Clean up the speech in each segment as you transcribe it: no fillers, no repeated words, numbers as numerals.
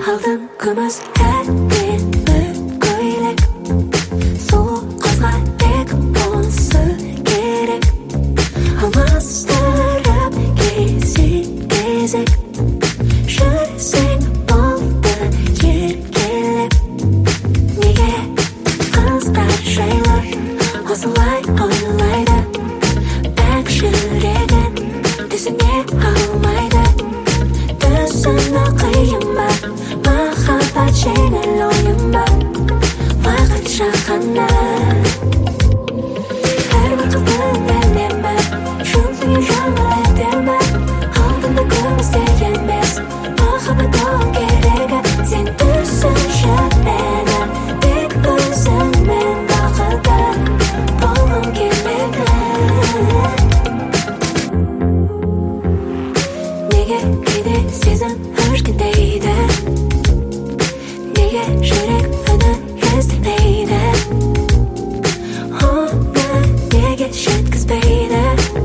алтын күміс әдемі көйлек сұлу қызға тек осы керек алмастырып кезек жүрсең болды еркелеп неге қыздар жайлы осылай ойлайды бәк жүрегін түсіне алмайды түсіну қиын ба махаббат жеңіл ойын ба уақытша ғана әрбір қыздың әлемі жүзіне жаңа әдемі алтынды күмісте емес махаббат ол керегі сен түсінші мені тек өзіңмен бақытты болғым келеді неге кейде сезім өркендейді неге жүрек үні естімейді оны неге жеткізбейді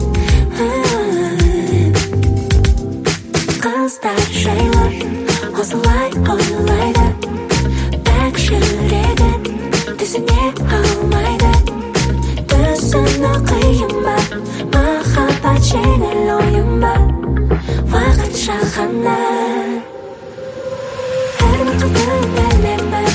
қыздар жайлы осылай ойлайды бәк жүрегін түсіне алмайды түсіну қиын ба махаббат жеңіл ойын ба уақытша ғана әрбір қыздың әлемі